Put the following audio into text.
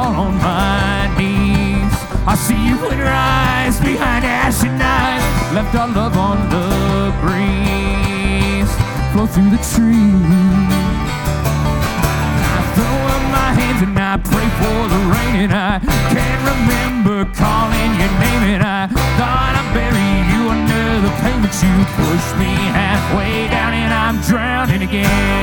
fall on my knees. I see you in your eyes behind ashy night. Left our love on the breeze, flow through the trees. I throw up my hands and I pray for the rain, and I can't remember calling your name, and I thought I buried you under the pain, but you pushed me halfway down and I'm drowning again.